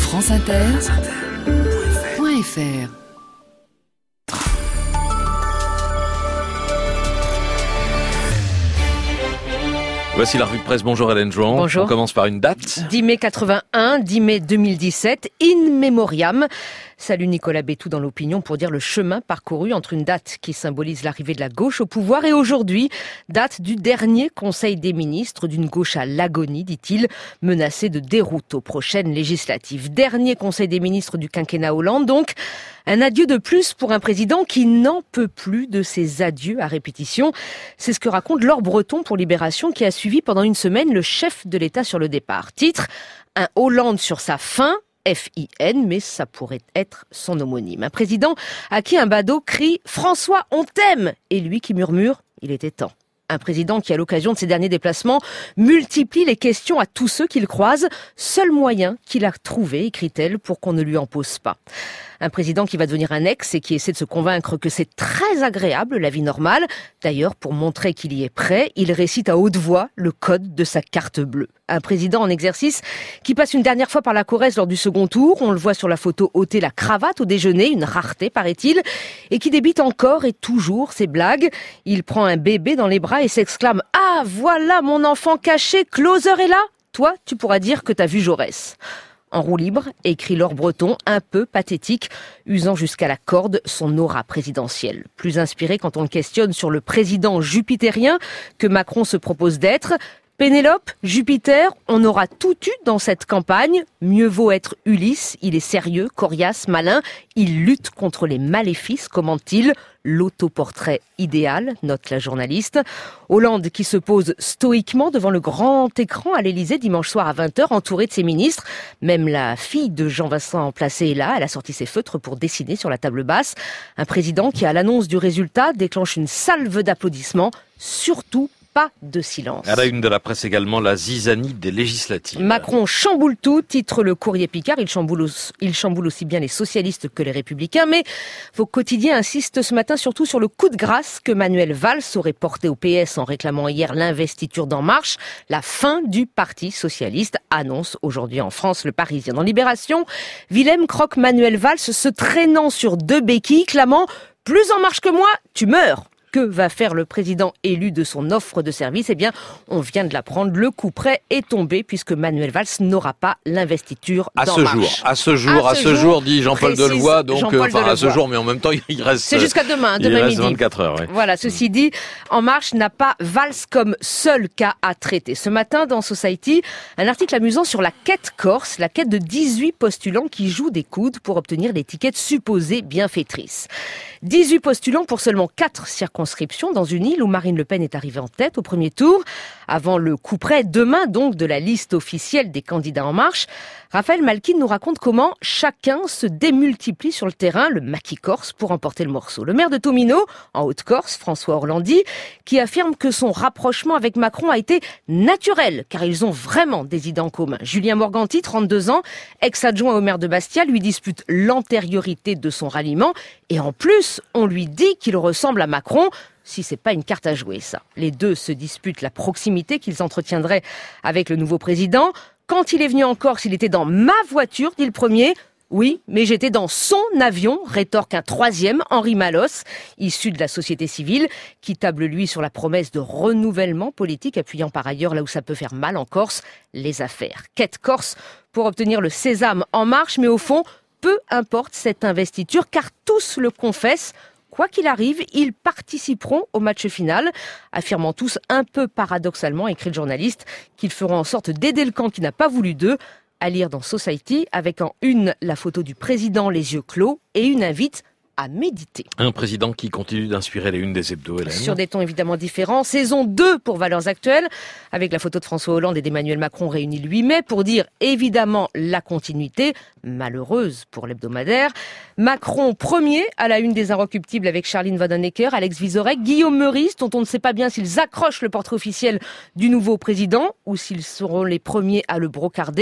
franceinter.fr. Voici la revue de presse. Bonjour Hélène Jouan. Bonjour. On commence par une date. 10 mai 81, 10 mai 2017, in memoriam. Salut Nicolas Bétou dans l'opinion pour dire le chemin parcouru entre une date qui symbolise l'arrivée de la gauche au pouvoir et aujourd'hui, date du dernier Conseil des ministres d'une gauche à l'agonie, dit-il, menacée de déroute aux prochaines législatives. Dernier Conseil des ministres du quinquennat Hollande, donc un adieu de plus pour un président qui n'en peut plus de ses adieux à répétition. C'est ce que raconte Laure Breton pour Libération qui a suivi pendant une semaine le chef de l'État sur le départ. Titre, un Hollande sur sa fin. F-I-N, mais ça pourrait être son homonyme. Un président à qui un badaud crie « François, on t'aime !» et lui qui murmure « Il était temps ». Un président qui, à l'occasion de ses derniers déplacements, multiplie les questions à tous ceux qu'il croise. Seul moyen qu'il a trouvé, écrit-elle, pour qu'on ne lui en pose pas. Un président qui va devenir un ex et qui essaie de se convaincre que c'est très agréable, la vie normale. D'ailleurs, pour montrer qu'il y est prêt, il récite à haute voix le code de sa carte bleue. Un président en exercice qui passe une dernière fois par la Corrèze lors du second tour. On le voit sur la photo ôter la cravate au déjeuner, une rareté paraît-il, et qui débite encore et toujours ses blagues. Il prend un bébé dans les bras et s'exclame « Ah, voilà mon enfant caché, Closer est là !» Toi, tu pourras dire que t'as vu Jaurès. En roue libre, écrit Laure Breton, un peu pathétique, usant jusqu'à la corde son aura présidentielle. Plus inspiré quand on le questionne sur le président jupitérien que Macron se propose d'être. Pénélope, Jupiter, on aura tout eu dans cette campagne. Mieux vaut être Ulysse, il est sérieux, coriace, malin. Il lutte contre les maléfices, commente-t-il. L'autoportrait idéal, note la journaliste. Hollande qui se pose stoïquement devant le grand écran à l'Élysée dimanche soir à 20h, entouré de ses ministres. Même la fille de Jean-Vincent Placé est là. Elle a sorti ses feutres pour dessiner sur la table basse. Un président qui, à l'annonce du résultat, déclenche une salve d'applaudissements. Surtout pas de silence. À la une de la presse également, la zizanie des législatives. Macron chamboule tout, titre le Courrier Picard. Il chamboule aussi bien les socialistes que les républicains. Mais vos quotidiens insistent ce matin surtout sur le coup de grâce que Manuel Valls aurait porté au PS en réclamant hier l'investiture d'En Marche. La fin du Parti socialiste, annonce aujourd'hui en France le Parisien. Dans Libération, Willem croque Manuel Valls se traînant sur deux béquilles, clamant « Plus En Marche que moi, tu meurs !» Que va faire le président élu de son offre de service ? Eh bien, on vient de l'apprendre, le coup près est tombé puisque Manuel Valls n'aura pas l'investiture d'En Marche. À ce jour, dit Jean-Paul Delevoye, donc à ce jour, mais en même temps, il reste... C'est jusqu'à demain midi. 24 heures, oui. Voilà, ceci dit, En Marche n'a pas Valls comme seul cas à traiter. Ce matin, dans Society, un article amusant sur la quête corse, la quête de 18 postulants qui jouent des coudes pour obtenir l'étiquette supposée bienfaitrice. 18 postulants pour seulement 4 circonscriptions dans une île où Marine Le Pen est arrivée en tête au premier tour. Avant le coup près, demain donc, de la liste officielle des candidats En Marche, Raphaël Malkin nous raconte comment chacun se démultiplie sur le terrain, le maquis corse, pour emporter le morceau. Le maire de Tomino, en Haute-Corse, François Orlandi, qui affirme que son rapprochement avec Macron a été naturel, car ils ont vraiment des idées en commun. Julien Morganti, 32 ans, ex-adjoint au maire de Bastia, lui dispute l'antériorité de son ralliement, et en plus, on lui dit qu'il ressemble à Macron, si c'est pas une carte à jouer, ça. Les deux se disputent la proximité qu'ils entretiendraient avec le nouveau président. Quand il est venu en Corse, il était dans ma voiture, dit le premier. Oui, mais j'étais dans son avion, rétorque un troisième, Henri Malos, issu de la société civile, qui table lui sur la promesse de renouvellement politique, appuyant par ailleurs, là où ça peut faire mal en Corse, les affaires. Quête corse pour obtenir le sésame En Marche, mais au fond, peu importe cette investiture, car tous le confessent. Quoi qu'il arrive, ils participeront au match final, affirmant tous un peu paradoxalement, écrit le journaliste, qu'ils feront en sorte d'aider le camp qui n'a pas voulu d'eux, à lire dans Society, avec en une la photo du président les yeux clos et une invite à méditer. Un président qui continue d'inspirer les unes des hebdos, Hélène. Sur des tons évidemment différents. Saison 2 pour Valeurs Actuelles, avec la photo de François Hollande et d'Emmanuel Macron réunis le 8 mai pour dire évidemment la continuité, malheureuse pour l'hebdomadaire. Macron premier à la une des Inrecuptibles avec Charline Vanhoenacker, Alex Vizorek, Guillaume Meurice, dont on ne sait pas bien s'ils accrochent le portrait officiel du nouveau président ou s'ils seront les premiers à le brocarder.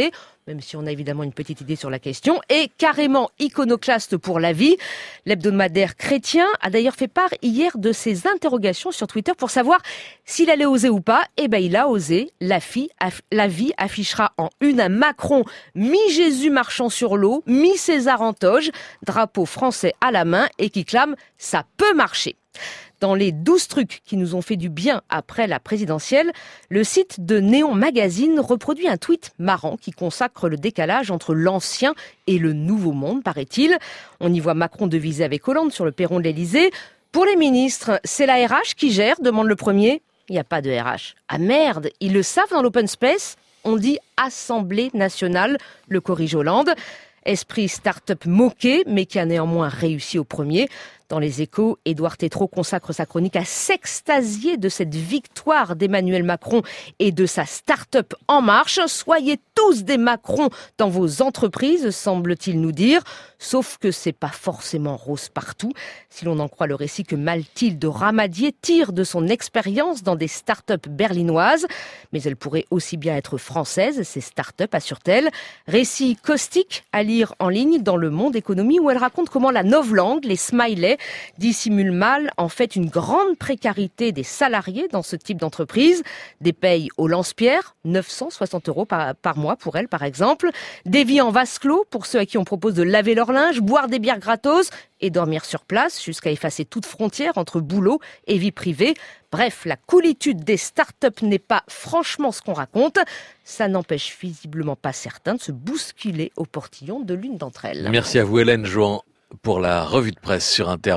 même si on a évidemment une petite idée sur la question, et carrément iconoclaste pour la vie. L'hebdomadaire chrétien a d'ailleurs fait part hier de ses interrogations sur Twitter pour savoir s'il allait oser ou pas. Eh ben, il a osé. La vie affichera en une un Macron, mi-Jésus marchant sur l'eau, mi-César en toge, drapeau français à la main et qui clame « ça peut marcher ». Dans les 12 trucs qui nous ont fait du bien après la présidentielle, le site de Néon Magazine reproduit un tweet marrant qui consacre le décalage entre l'ancien et le nouveau monde, paraît-il. On y voit Macron deviser avec Hollande sur le perron de l'Élysée. Pour les ministres, c'est la RH qui gère, demande le premier. Il n'y a pas de RH. Ah merde, ils le savent dans l'open space. On dit Assemblée nationale, le corrige Hollande. Esprit start-up moqué, mais qui a néanmoins réussi au premier. Dans les Échos, Édouard Tétrault consacre sa chronique à s'extasier de cette victoire d'Emmanuel Macron et de sa start-up En Marche. Soyez tous des Macrons dans vos entreprises, semble-t-il nous dire. Sauf que c'est pas forcément rose partout. Si l'on en croit le récit que Mathilde Ramadier tire de son expérience dans des start-up berlinoises. Mais elles pourraient aussi bien être françaises, ces start-up, assure-t-elle. Récit caustique à lire en ligne dans Le Monde Économie où elle raconte comment la novlangue, les smileys, dissimule mal en fait une grande précarité des salariés dans ce type d'entreprise. Des payes au lance-pierre, 960 € par mois pour elle par exemple. Des vies en vase clos pour ceux à qui on propose de laver leur linge, boire des bières gratos et dormir sur place jusqu'à effacer toute frontière entre boulot et vie privée. Bref, la coolitude des start-up n'est pas franchement ce qu'on raconte. Ça n'empêche visiblement pas certains de se bousculer au portillon de l'une d'entre elles. Merci à vous Hélène Jouan pour la revue de presse sur Inter.